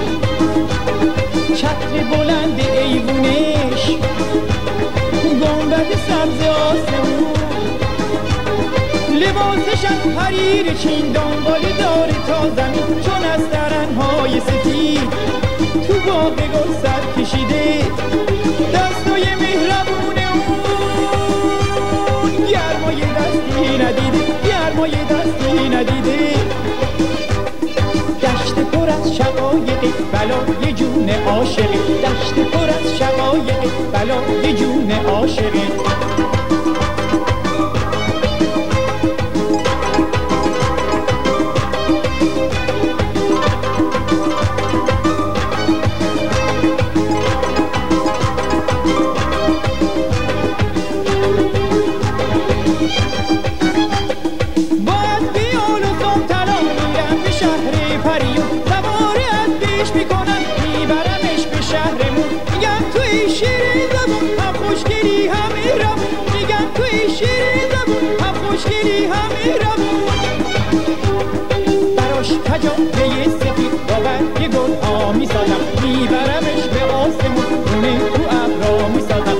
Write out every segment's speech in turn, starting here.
چتر بلند ایوونش گنبد سبز آسمون، لباسشم حریر چین دنبال داره تا زمین، چون از درنهای سفید تو باغ گل سر کشیده دستای مهربون اون، گرمای دستی ندیده، گرمای دستی ندیده. دشت پر از شقایق بلای جون عاشقی، دشت پر از شقایق بلای جون عاشقی. کجاوه سفید با برگ گل ها می سازم، میبرمش به آسمون رونه تو ابرا می سازم.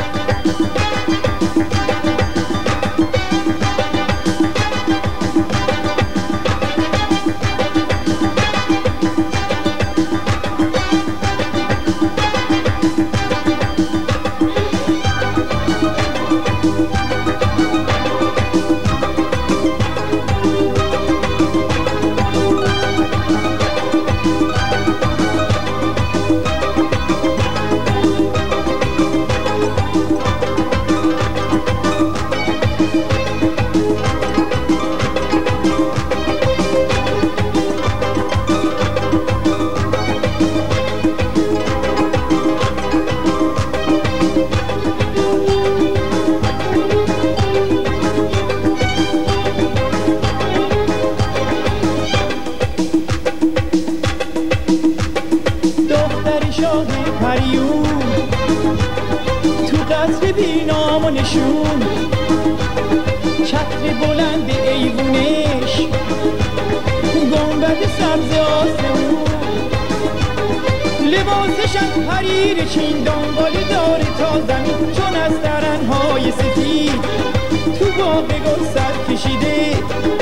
شاه پریون تو قصر بینام و نشون، چتر بلند ایوونش گنبد سبز آسمون، لباسشم حریر چین دنبال داره تا زمین، چون از درنهای سفید تو باغ گل سر کشیده